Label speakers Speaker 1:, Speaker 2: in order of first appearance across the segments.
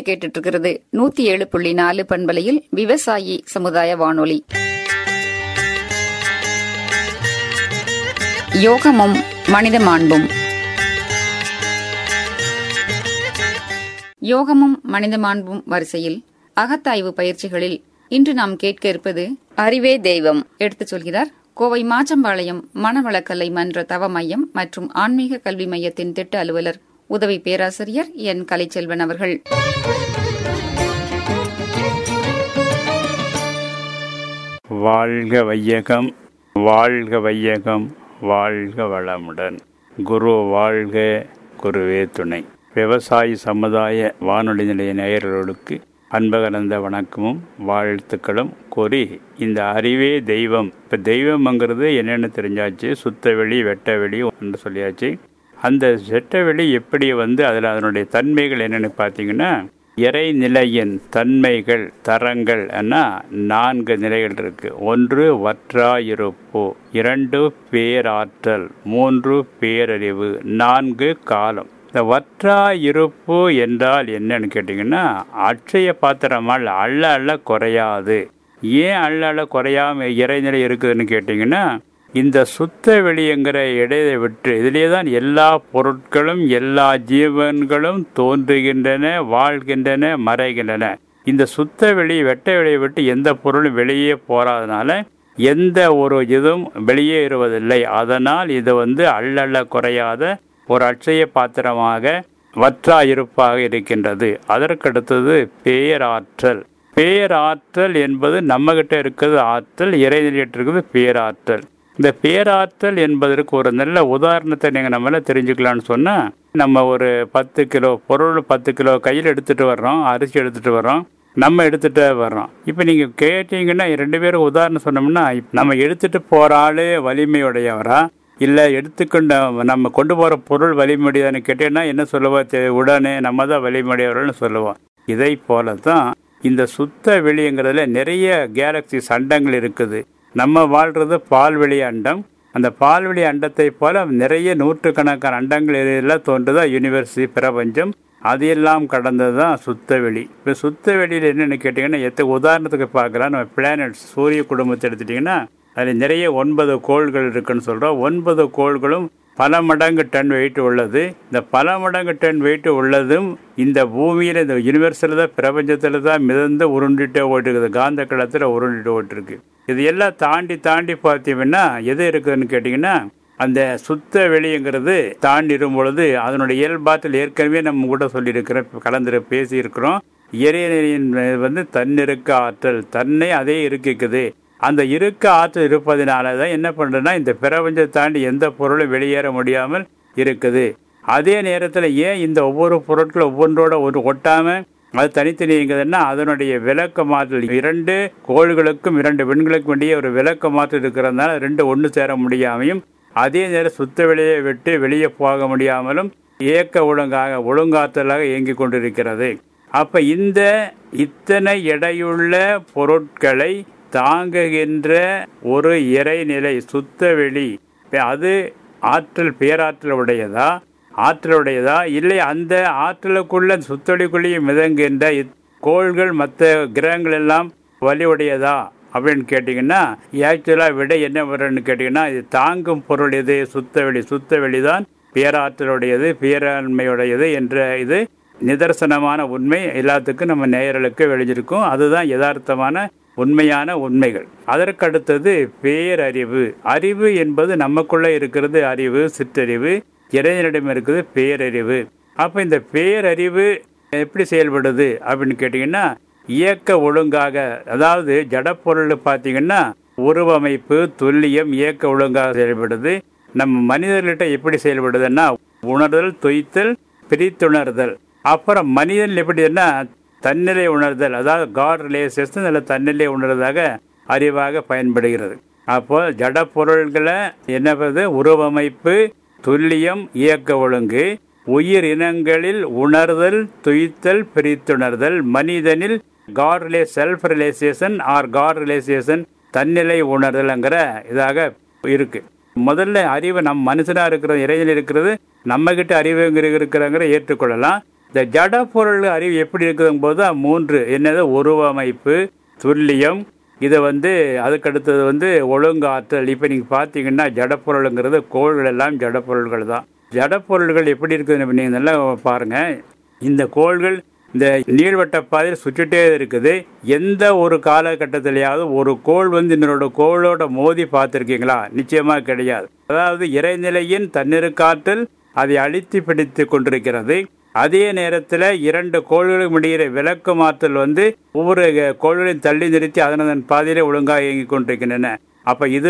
Speaker 1: கேட்டுட்டு இருக்கிறது 107.4 பண்பலையில் விவசாயி சமுதாய வானொலி. யோகமும் மனித மாண்பும். யோகமும் மனித மாண்பும் வரிசையில் அகத்தாய்வு பயிற்சிகளில் இன்று நாம் கேட்க இருப்பது அறிவே தெய்வம். எடுத்துச் சொல்கிறார் கோவை மாச்சம்பாளையம் மனவளக்கலை மன்ற தவ மையம் மற்றும் ஆன்மீக கல்வி மையத்தின் திட்ட அலுவலர் உதவி பேராசிரியர் என் கலைச்செல்வன் அவர்கள்.
Speaker 2: வாழ்க வையகம், வாழ்க வையகம், வாழ்க வளமுடன். குரு வாழ்க, குருவே துணை. விவசாயி சமுதாய வானொலி நிலைய நேயர்களுக்கு அன்பகலந்த வணக்கமும் வாழ்த்துக்களும் கூறி, இந்த அறிவே தெய்வம். இப்போ தெய்வம்ங்கிறது என்னென்னு தெரிஞ்சாச்சு. சுத்தவெளி வெட்டவெளி என்று சொல்லியாச்சு. அந்த வெட்டவெளி எப்படி அதில் அதனுடைய தன்மைகள் என்னென்னு பார்த்தீங்கன்னா, இறைநிலையின் தன்மைகள் தரங்கள் 4 நிலைகள் இருக்கு. 1 வற்றாயிருப்பு, 2 பேராற்றல், 3 பேரறிவு, 4 காலம். இந்த வற்றாயிருப்பு என்றால் என்னன்னு கேட்டிங்கன்னா, அட்சய பாத்திரமால் அள்ள அள்ள குறையாது. ஏன் அள்ள அள்ள குறையாம இறைநிலை இருக்குதுன்னு கேட்டிங்கன்னா, இந்த சுத்த வெளிங்கிற இடையை விட்டு இதிலே தான் எல்லா பொருட்களும் எல்லா ஜீவன்களும் தோன்றுகின்றன, வாழ்கின்றன, மறைகின்றன. இந்த சுத்த வெளி வெட்ட வெளியை விட்டு எந்த பொருளும் வெளியே போறாதனால எந்த ஒரு இதுவும் வெளியே இருவதில்லை. அதனால் இது அள்ளள்ள குறையாத ஒரு அட்சய பாத்திரமாக வற்றா இருப்பாக இருக்கின்றது. அதற்கடுத்தது பேராற்றல். பேராற்றல் என்பது நம்ம கிட்ட இருக்கிறது ஆற்றல், இறைநிலையிட்டு இருக்குது பேராற்றல். இந்த பேராற்றல் என்பதற்கு ஒரு நல்ல உதாரணத்தை நீங்கள் நம்மள தெரிஞ்சுக்கலான்னு சொன்னால், நம்ம ஒரு 10 கிலோ பொருள் 10 கிலோ கையில் எடுத்துகிட்டு வர்றோம், அரிசி எடுத்துகிட்டு வர்றோம், நம்ம எடுத்துகிட்டு வர்றோம். இப்போ நீங்கள் கேட்டீங்கன்னா 2 பேரும் உதாரணம் சொன்னோம்னா, நம்ம எடுத்துகிட்டு போகிற ஆள் வலிமையுடையவரா இல்லை எடுத்துக்கொண்ட நம்ம கொண்டு போகிற பொருள் வலிமையுடையதான்னு கேட்டீங்கன்னா என்ன சொல்லுவோம்? உடனே நம்ம தான் வலிமையுடையவர்கள்னு சொல்லுவோம். இதை போல தான் இந்த சுத்த வெளிங்கிறதுல நிறைய கேலக்சி அண்டங்கள் இருக்குது. நம்ம வாழ்கிறது பால்வெளி அண்டம். அந்த பால்வெளி அண்டத்தை போல நிறைய நூற்றுக்கணக்கான அண்டங்கள் எல்லாம் தோன்றுதா யூனிவர்ஸ், பிரபஞ்சம். அதையெல்லாம் கடந்தது தான் சுத்தவெளி. இப்போ சுத்தவெளியில் என்னென்னு கேட்டிங்கன்னா, உதாரணத்துக்கு பார்க்கலாம். நம்ம பிளானட்ஸ் சூரிய குடும்பத்தை எடுத்துட்டிங்கன்னா, அதில் நிறைய 9 கோள்கள் இருக்குன்னு சொல்கிறோம். 9 கோள்களும் பல மடங்கு டன் வெயிட் உள்ளது. இந்த பல மடங்கு டன் வெயிட் உள்ளதும் இந்த பூமியில் இந்த யூனிவர்ஸில் தான், பிரபஞ்சத்தில் தான் மிதந்து உருண்டுகிட்டே ஓட்டிருக்குது. காந்த களத்தில் உருண்டுட்டு ஓட்டிருக்கு. இது எல்லாம் தாண்டி தாண்டி பார்த்தீங்கன்னா எது இருக்குதுன்னு கேட்டிங்கன்னா, அந்த சுத்த வெளிங்கிறது தாண்டி இருக்கும் பொழுது அதனுடைய இயல்பாற்றல் ஏற்கனவே நம்ம கூட சொல்லியிருக்கிறோம், பேசியிருக்கிறோம். இறைநிலையின் தன்னிருக்க ஆற்றல், தன்னை அதே இருக்கிக்குது. அந்த இருக்க ஆற்றல் இருப்பதனால தான் என்ன பண்ணுறதுன்னா, இந்த பிரபஞ்சத்தை தாண்டி எந்த பொருளும் வெளியேற முடியாமல் இருக்குது. அதே நேரத்தில் ஏன் இந்த ஒவ்வொரு பொருட்களும் ஒவ்வொன்றோட ஒட்டாமல் அது தனித்தனிங்கிறதுனா, அதனுடைய விளக்க மாற்றல் 2 கோள்களுக்கும் 2 விண்களுக்கும் வேண்டிய ஒரு விளக்க மாற்றல் இருக்கிறதுனால 2 ஒன்று சேர முடியாமையும், அதே நேரம் சுத்த வெளியை விட்டு வெளியே போக முடியாமலும் இயக்க ஒழுங்காற்றலாக இயங்கி கொண்டிருக்கிறது. அப்போ இத்தனை எடையுள்ள பொருட்களை தாங்குகின்ற ஒரு இறைநிலை சுத்த வெளி, அது ஆற்றல் பேராற்றல் உடையதா இல்லை அந்த ஆற்றலுக்குள்ள சுத்தொலிக்குள்ளேயும் மிதங்குகின்ற கோள்கள் மற்ற கிரகங்கள் எல்லாம் வலியுடையதா அப்படின்னு கேட்டிங்கன்னா, ஆக்சுவலாக விட என்ன வரும்னு கேட்டிங்கன்னா, இது தாங்கும் பொருள் எது? சுத்தவெளி தான் பேராற்றலுடையது, பேராண்மையுடையது என்ற இது நிதர்சனமான உண்மை எல்லாத்துக்கும் நம்ம நேயர்களுக்கு வெளிஞ்சிருக்கும். அதுதான் யதார்த்தமான உண்மையான உண்மைகள். அதற்கடுத்தது பேரறிவு. அறிவு என்பது நமக்குள்ளே இருக்கிறது அறிவு, சிற்றறிவு. இறைவனிடம் இருக்குது பேரறிவு. அப்போ இந்த பேரறிவு எப்படி செயல்படுது அப்படின்னு கேட்டிங்கன்னா, இயக்க ஒழுங்காக, அதாவது ஜடப்பொருள் பார்த்தீங்கன்னா உருவமைப்பு, துல்லியம், இயக்க ஒழுங்காக செயல்படுது. நம்ம மனிதர்கிட்ட எப்படி செயல்படுதுன்னா, உணர்தல், தொய்த்தல், பிரித்துணர்தல். அப்புறம் மனிதன் எப்படின்னா தன்னிலை உணர்தல், அதாவது காட் ரிலேஷன் அதில் தன்னிலை உணர்வதாக அறிவாக பயன்படுகிறது. அப்போ ஜட பொருள்களை என்ன உருவமைப்பு, துல்லியம், இயக்க ஒழுங்கு. உயிர் இனங்களில் உணர்தல், துய்த்தல், பிரித்துணர்தல். மனிதனில் God self relation or God relation, தன்னிலை உணர்தல்ங்கிற இதாக இருக்கு. முதல்ல அறிவு நம் மனுஷனாக இருக்கிறது, இறையில் இருக்கிறது, நம்ம கிட்ட அறிவு இருக்கிறங்கிற ஏற்றுக்கொள்ளலாம். இந்த ஜட பொருள் அறிவு எப்படி இருக்குதுங்கும் போது 3 என்னது உருவமைப்பு, துல்லியம், இதை அதுக்கடுத்தது ஒழுங்காற்றல். இப்போ நீங்கள் பார்த்தீங்கன்னா ஜடப்பொருளுங்கிறது கோள்கள் எல்லாம் ஜடப்பொருள்கள் தான். ஜடப்பொருள்கள் எப்படி இருக்குதுன்னு நீங்கள் நல்லா பாருங்கள். இந்த கோள்கள் இந்த நீள்வட்ட பாதையில் சுற்றிட்டே இருக்குது. எந்த ஒரு காலகட்டத்திலேயாவது ஒரு கோள் இன்னொரு கோளோட மோதி பார்த்துருக்கீங்களா? நிச்சயமாக கிடையாது. அதாவது இறைநிலையின் தன்னிருக்காற்றல் அதை அழித்து பிடித்து கொண்டிருக்கிறது. அதே நேரத்தில் 2 கோள்களுக்கு முடிகிற விளக்கு மாற்றல் ஒவ்வொரு கோள்களையும் தள்ளி நிறுத்தி அதன் பாதையிலே ஒழுங்காக இயங்கிக் கொண்டிருக்கின்றன. அப்ப இது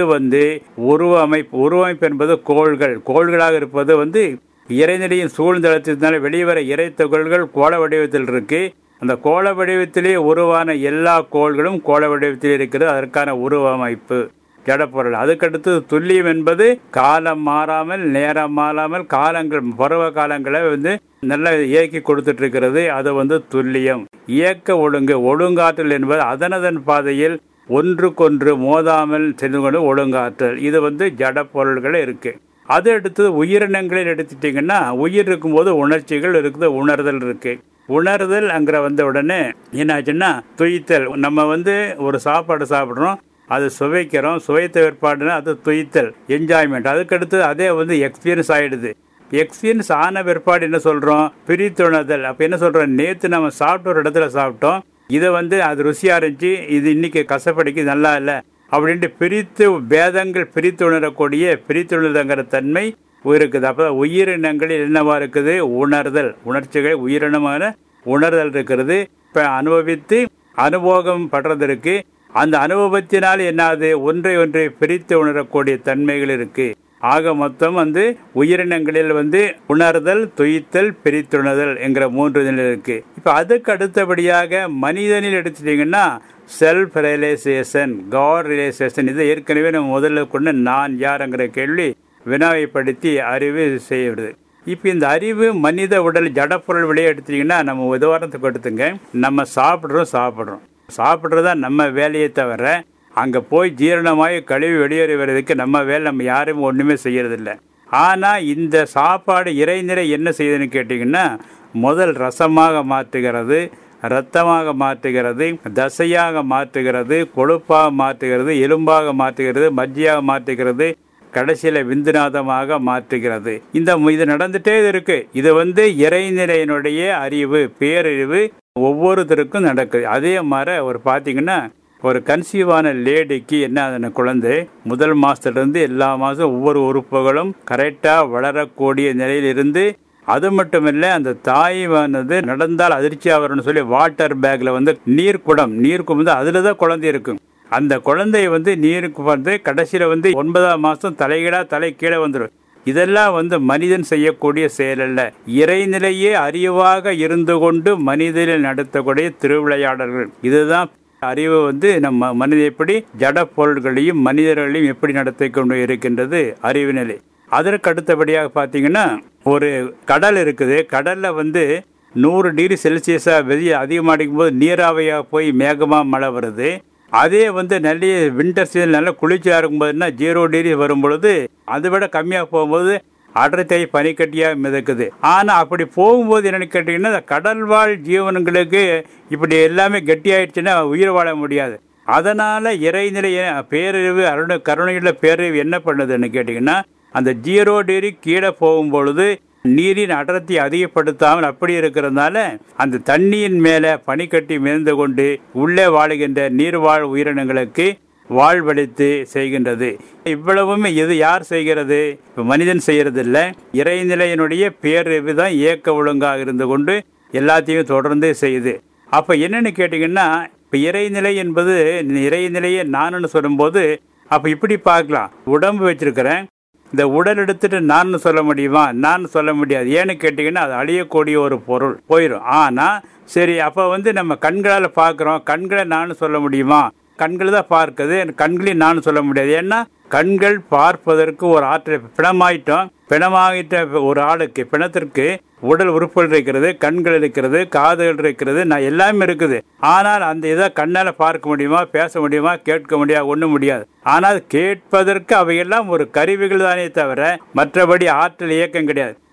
Speaker 2: உருவமைப்பு என்பது கோள்களாக இருப்பது இறைநிலையின் சூழ்ந்தளத்தினால வெளிவர இறை துகள்கள் கோள வடிவத்தில் இருக்கு. அந்த கோள வடிவத்திலே உருவான எல்லா கோள்களும் கோள வடிவத்தில் இருக்கிறது. அதற்கான உருவமைப்பு ஜடப்பொருள். அதுக்கடுத்து துல்லியம் என்பது காலம் மாறாமல், நேரம் மாறாமல், காலங்கள் பருவ காலங்களை நல்லா இயக்கி கொடுத்துட்டு இருக்கிறது. அது துல்லியம். இயக்க ஒழுங்காற்றல் என்பது அதனதன் பாதையில் ஒன்றுக்கொன்று மோதாமல் சென்று கொண்டு ஒழுங்காற்றல். இது ஜடப்பொருள்கள் இருக்கு. அது அடுத்தது உயிரினங்களில் எடுத்துட்டீங்கன்னா, உயிர் இருக்கும்போது உணர்ச்சிகள் இருக்குது, உணர்தல் இருக்கு. உணர்தல் அங்கிற உடனே என்னாச்சுன்னா துய்த்தல். நம்ம ஒரு சாப்பாடு சாப்பிட்றோம், அது சுவைக்கிறோம், சுவைத்த ஏற்பாடுனா அது துய்த்தல், என்ஜாய்மெண்ட். அதுக்கடுத்து அதே எக்ஸ்பீரியன்ஸ் ஆயிடுது. எக்ஸ்பீரியன்ஸ் ஆன பிற்பாடு என்ன சொல்றோம்? பிரித்துணர்தல். அப்ப என்ன சொல்றோம்? நேத்து நம்ம சாப்பிட்ட ஒரு இடத்துல சாப்பிட்டோம், இதை அது ருசியா இருந்துச்சு, இது இன்னைக்கு கசப்படிக்கு நல்லா இல்லை அப்படின்ட்டு பிரித்து பேதங்கள் பிரித்து உணரக்கூடிய பிரித்துணர்தங்கிற தன்மை இருக்குது. அப்போ உயிரினங்களில் என்னவா இருக்குது? உணர்தல். உணர்ச்சிகள் உயிரினமான உணர்தல் இருக்கிறது. இப்போ அனுபவித்து அனுபவம் படுறது இருக்கு. அந்த அனுபவத்தினால் என்னாது? ஒன்றை பிரித்து உணரக்கூடிய தன்மைகள் இருக்கு. ஆக மொத்தம் உயிரினங்களில் உணர்தல், துய்த்தல், பிரித்துணர்தல் என்கிற 3 நிலை இருக்கு. இப்ப அதுக்கு அடுத்தபடியாக மனிதனில் எடுத்துட்டீங்கன்னா செல்ஃப் ரியலைசேஷன், காட் ரியலைசேஷன். இதை ஏற்கனவே நம்ம முதல்ல கொண்டு நான் யாருங்கிற கேள்வி வினாவைப்படுத்தி அறிவு செய்வது. இப்ப இந்த அறிவு மனித உடல் ஜடப்பொருள் விளைய எடுத்தீங்கன்னா, நம்ம உதாரணத்துக்கு எடுத்துங்க, நம்ம சாப்பிட்றதா நம்ம வேலையை தவிர அங்க போய் ஜீரணமாய் கழிவு வெளியேறி வர்றதுக்கு நம்ம வேலை நம்ம யாரும் ஒண்ணுமே செய்யறதில்லை. ஆனா இந்த சாப்பாடு இறைநிலை என்ன செய்யுதுன்னு கேட்டீங்கன்னா, முதல் ரசமாக மாற்றுகிறது, இரத்தமாக மாற்றுகிறது, தசையாக மாற்றுகிறது, கொழுப்பாக மாற்றுகிறது, எலும்பாக மாற்றுகிறது, மஜ்ஜியாக மாற்றுகிறது, கடைசியில விந்துநாதமாக மாற்றுகிறது. இது நடந்துட்டே இருக்கு. இது இறைநிலையினுடைய அறிவு, பேரறிவு ஒவ்வொருத்தருக்கும் நடக்குது. அதே மாதிரி பாத்தீங்கன்னா, ஒரு கன்சீவான லேடிக்கு என்ன குழந்தை முதல் மாசத்துல எல்லா மாசம் ஒவ்வொரு உறுப்புகளும் கரெக்டா வளரக்கூடிய நிலையில் இருந்து, அது மட்டுமில்ல அந்த தாய்வானது நடந்தால் அதிர்ச்சியா வரும்னு சொல்லி வாட்டர் பேக்ல நீர்க்குடம் அதுலதான் குழந்தை இருக்கும். அந்த குழந்தைய நீருக்கு கடைசியில 9ஆம் மாசம் தலை கீழே வந்துடும். இதெல்லாம் மனிதன் செய்யக்கூடிய செயல் அல்ல. இறைநிலையே அறிவாக இருந்து கொண்டு மனிதனில் நடத்தக்கூடிய திருவிளையாடல்கள். இதுதான் அறிவு. நம்ம மனித எப்படி ஜட பொருள்களையும் மனிதர்களையும் எப்படி நடத்தி கொண்டு இருக்கின்றது அறிவு நிலை. அதற்கு அடுத்தபடியாக பாத்தீங்கன்னா, ஒரு கடல் இருக்குது. கடல்ல 100 டிகிரி செல்சியஸா வெளியே அதிகமாடிக்கும் போது நீராவையா போய் மேகமா மழை வருது. அதே நல்ல வின்டர் சீசன் நல்லா குளிர்ச்சியா இருக்கும்போதுன்னா 0 டிகிரி வரும் பொழுது அதை விட கம்மியா போகும்போது அடர்த்தை பனிக்கட்டியா மிதக்குது. ஆனா அப்படி போகும்போது என்னன்னு கேட்டீங்கன்னா, கடல் வாழ் ஜீவன்களுக்கு இப்படி எல்லாமே கெட்டியாயிடுச்சுன்னா உயிர் வாழ முடியாது. அதனால இறைநிலை பேரறிவு கருணையுள்ள பேரறிவு என்ன பண்ணுதுன்னு கேட்டீங்கன்னா, அந்த 0 டிகிரி கீழே போகும்பொழுது நீரின் அடர்த்தி அதிகப்படுத்தாமல் அப்படி இருக்கிறதுனால அந்த தண்ணியின் மேல பனிக்கட்டி மிதந்து கொண்டு உள்ளே வாழுகின்ற நீர்வாழ் உயிரினங்களுக்கு வாழ்வழித்து செய்கின்றது. இவ்வளவுமே இது யார் செய்கிறது? மனிதன் செய்யறது இல்ல. இறைநிலையினுடைய பேரறிவு தான் இயக்க ஒழுங்காக இருந்து கொண்டு எல்லாத்தையும் தொடர்ந்து செய்யுது. அப்ப என்னன்னு கேட்டீங்கன்னா, இப்ப இறைநிலை என்பது இறைநிலையை நான் சொல்லும் போது அப்ப இப்படி பார்க்கலாம். உடம்பு வச்சிருக்கிறேன், இந்த உடல் எடுத்துட்டு நான் சொல்ல முடியுமா? நான் சொல்ல முடியாது. ஏன்னு கேட்டீங்கன்னா, அது அழியக்கூடிய ஒரு பொருள் போயிடும். ஆனா சரி, அப்ப நம்ம கண்களால பாக்குறோம், கண்களை நான் சொல்ல முடியுமா? கண்கள் தான் பார்க்குது, கண்களையும் நான் சொல்ல முடியாது. ஏன்னா கண்கள் பார்ப்பதற்கு ஒரு ஆற்றல். பிணமாயிட்ட ஒரு ஆளுக்கு, பிணத்திற்கு உடல் உறுப்புகள் இருக்கிறது, கண்கள் இருக்கிறது, காதுகள் இருக்கிறது, நான் எல்லாமே இருக்குது. ஆனால் அந்த இதை கண்ணால பார்க்க முடியுமா? பேச முடியுமா? கேட்க முடியாது? ஒண்ணும் முடியாது. ஆனால் கேட்பதற்கு அவையெல்லாம் ஒரு கருவிகள் தானே தவிர மற்றபடி ஆற்றல் இயக்கம் கிடையாது.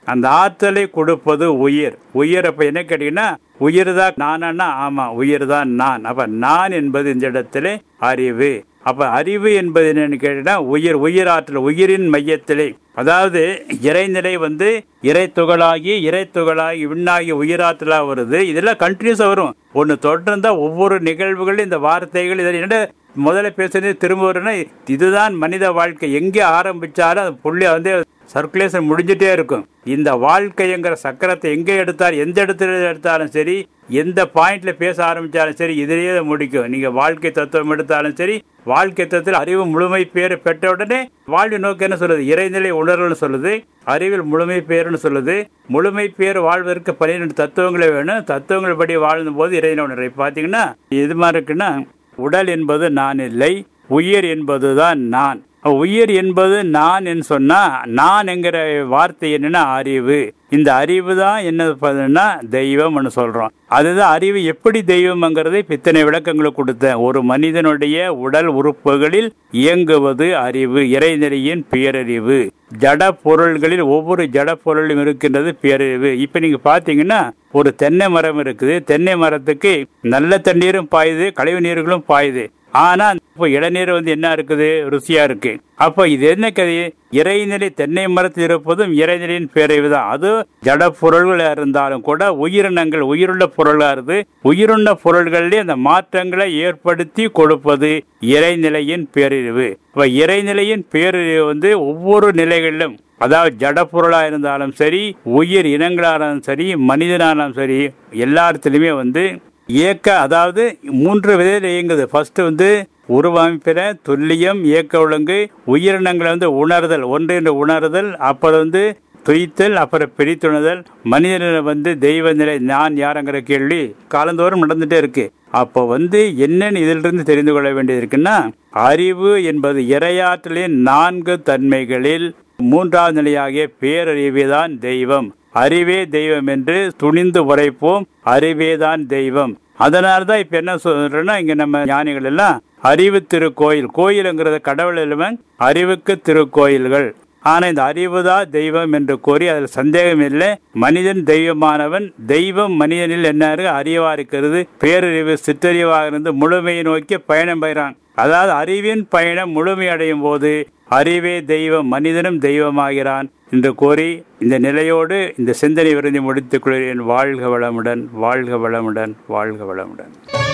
Speaker 2: அந்த ஆற்றலை கொடுப்பது உயிர். உயிர் அப்ப என்ன கேட்டீங்கன்னா, உயிர் தான் நானா? ஆமா, உயிர் தான் நான். அப்ப நான் என்பது இந்த இடத்துல அறிவு. அப்ப அறிவு என்பது என்னன்னு கேட்டீங்கன்னா, உயிராற்றல், உயிரின் மையத்திலே, அதாவது இறைநிலை இறை துகளாகி விண்ணாகி உயிராற்றலா வருது. இதெல்லாம் கண்டினியூஸா வரும். ஒன்னு தொடர்ந்தா ஒவ்வொரு நிகழ்வுகளும் இந்த வார்த்தைகள் இதில் என்ன முதல்ல பேசுறது திரும்ப வரும்னா, இதுதான் மனித வாழ்க்கை. எங்கே ஆரம்பிச்சாலும் அது புள்ளி சர்க்குலேஷன் முடிஞ்சிட்டே இருக்கும். இந்த வாழ்க்கைங்கிற சக்கரத்தை எங்கே எடுத்தாலும், எந்த இடத்துல எடுத்தாலும் சரி, எந்த பாயிண்ட்ல பேச ஆரம்பிச்சாலும் சரி, இதிலேயே முடிக்கும். நீங்க வாழ்க்கை தத்துவம் எடுத்தாலும் சரி, வாழ்க்கை தத்துவத்தில் அறிவு முழுமை பேர் பெற்ற உடனே வாழ்வு நோக்கு என்ன சொல்லுது? இறைநிலை உணர்வுன்னு சொல்லுது. அறிவில் முழுமை பேருன்னு சொல்லுது. முழுமை பேர் வாழ்வதற்கு 12 தத்துவங்களே வேணும். தத்துவங்கள் படி வாழும் போது இறைநிலை உணர்வு. பாத்தீங்கன்னா இது மாதிரி இருக்குன்னா, உடல் என்பது நான் இல்லை, உயிர் என்பதுதான் நான். உயிர் என்பது நான் என்று சொன்னா, நான் என்கிற வார்த்தை என்னன்னா அறிவு. இந்த அறிவு தான் என்ன தெய்வம்னு சொல்றோம். அதுதான் அறிவு. எப்படி தெய்வம்ங்கிறதை இத்தனை விளக்கங்களை கொடுத்தேன். ஒரு மனிதனுடைய உடல் உறுப்புகளில் இயங்குவது அறிவு, இறைநிலையின் பேரறிவு. ஜட பொருள்களில் ஒவ்வொரு ஜட பொருளும் இருக்கின்றது பேரறிவு. இப்ப நீங்க பாத்தீங்கன்னா, ஒரு தென்னை மரம் இருக்குது. தென்னை மரத்துக்கு நல்ல தண்ணீரும் பாயுது, கழிவு நீர்களும் பாயுது. ஆனா இப்போ இளநீர் என்ன இருக்குது? ருசியா இருக்கு. அப்ப இது என்ன கதை? இறைநிலை தென்னை மரத்தில் இருப்பதும் இறைநிலையின் பேரறிவு தான். அது ஜட பொருள்களா இருந்தாலும் கூட உயிரினங்கள், உயிருள்ள பொருளா இருந்து, உயிருள்ள பொருள்களிலே அந்த மாற்றங்களை ஏற்படுத்தி கொடுப்பது இறைநிலையின் பேரறிவு. இப்ப இறைநிலையின் பேரறிவு ஒவ்வொரு நிலைகளிலும், அதாவது ஜட பொருளா இருந்தாலும் சரி, உயிர் இனங்களாலும் சரி, மனிதனாலும் சரி, எல்லாத்திலுமே இயக்க, அதாவது 3 விதையில் இயங்குது. ஃபர்ஸ்ட் உருவமைப்பில துல்லியம், இயக்க ஒழுங்கு, உயிரினங்களை உணர்தல், ஒன்று என்று உணர்தல், அப்புறம் துய்த்தல், அப்புறம் பிரித்துணர்தல். மனிதன தெய்வ நிலை, நான் யாருங்கிற கேள்வி காலந்தோறும் நடந்துட்டே இருக்கு. அப்போ என்னன்னு இதிலிருந்து தெரிந்து கொள்ள வேண்டியது இருக்குன்னா, அறிவு என்பது இறையாற்றலின் 4 தன்மைகளில் 3வது நிலையாகிய பேரறிவுதான் தெய்வம். அறிவே தெய்வம் என்று துணிந்து உரைப்போம். அறிவேதான் தெய்வம். அதனால்தான் இப்ப என்ன சொல்றேன்னா, இங்க நம்ம ஞானிகள் எல்லாம் அறிவு திருக்கோயில், கோயிலுங்கிறத கடவுள் இல்லாம அறிவுக்கு திருக்கோயில்கள். ஆனா இந்த அறிவுதான் தெய்வம் என்று கூறி அதில் சந்தேகம் இல்லை. மனிதன் தெய்வமானவன். தெய்வம் மனிதனில் என்ன அறிவா இருக்கிறது. பேரறிவு சிற்றறிவாக இருந்து முழுமையை நோக்கி பயணம் பெறான். அதாவது அறிவின் பயணம் முழுமையடையும் போது அறிவே தெய்வம், மனிதனும் தெய்வமாகிறான் என்று கூறி இந்த நிலையோடு இந்த சிந்தனை விருந்தி முடித்துக் கொள்கிறேன். வாழ்க வளமுடன், வாழ்க வளமுடன், வாழ்க வளமுடன்.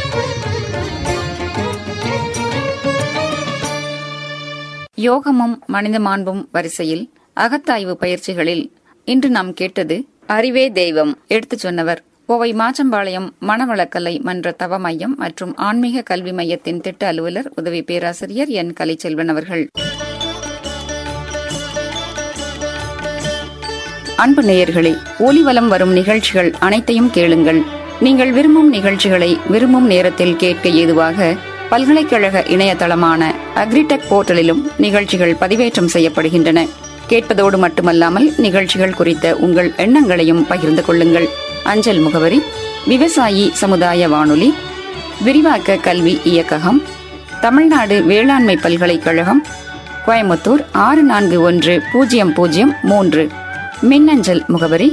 Speaker 1: யோகமும் மனித மாண்பும் வரிசையில் அகத்தாய்வு பயிற்சிகளில் இன்று நாம் கேட்டது அறிவே தெய்வம். எடுத்துச் சொன்னவர் கோவை மாச்சம்பாளையம் மனவளக்கலை மன்ற தவ மையம் மற்றும் ஆன்மீக கல்வி மையத்தின் திட்ட அலுவலர் உதவி பேராசிரியர் என் கலைச்செல்வன் அவர்கள். அன்பு நேயர்களே, ஒலிவலம் வரும் நிகழ்ச்சிகள் அனைத்தையும் கேளுங்கள். நீங்கள் விரும்பும் நிகழ்ச்சிகளை விரும்பும் நேரத்தில் கேட்க ஏதுவாக பல்கலைக்கழக இணையதளமான அக்ரிடெக் போர்ட்டலிலும் நிகழ்ச்சிகள் பதிவேற்றம் செய்யப்படுகின்றன. கேட்பதோடு மட்டுமல்லாமல் நிகழ்ச்சிகள் குறித்த உங்கள் எண்ணங்களையும் பகிர்ந்து கொள்ளுங்கள். அஞ்சல் முகவரி: விவசாயி சமுதாய வானொலி, விரிவாக்க கல்வி இயக்ககம், தமிழ்நாடு வேளாண்மை பல்கலைக்கழகம், கோயம்புத்தூர் 641003. மின்னஞ்சல் முகவரி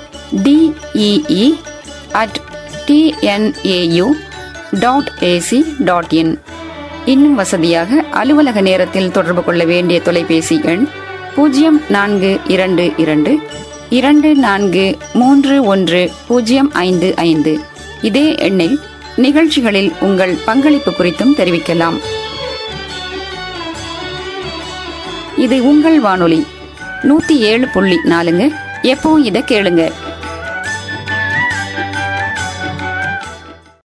Speaker 1: dee@tnau.ac.in. இன்னும் வசதியாக அலுவலக நேரத்தில் தொடர்பு கொள்ள வேண்டிய தொலைபேசி எண் 0422243105. இதே எண்ணில் நிகழ்ச்சிகளில் உங்கள் பங்களிப்பு குறித்தும் தெரிவிக்கலாம். இது உங்கள் வானொலி 107.4. எப்போ இதை கேளுங்க.